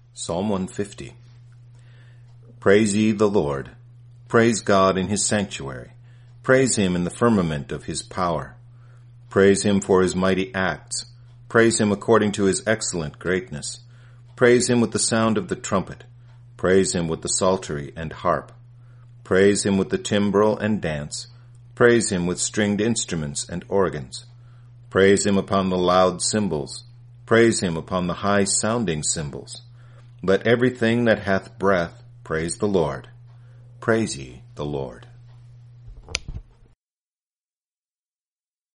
Psalm 150. Praise ye the Lord. Praise God in his sanctuary. Praise him in the firmament of his power. Praise him for his mighty acts. Praise him according to his excellent greatness. Praise him with the sound of the trumpet. Praise him with the psaltery and harp. Praise him with the timbrel and dance. Praise him with stringed instruments and organs. Praise him upon the loud cymbals. Praise him upon the high-sounding cymbals. Let everything that hath breath praise the Lord. Praise ye the Lord.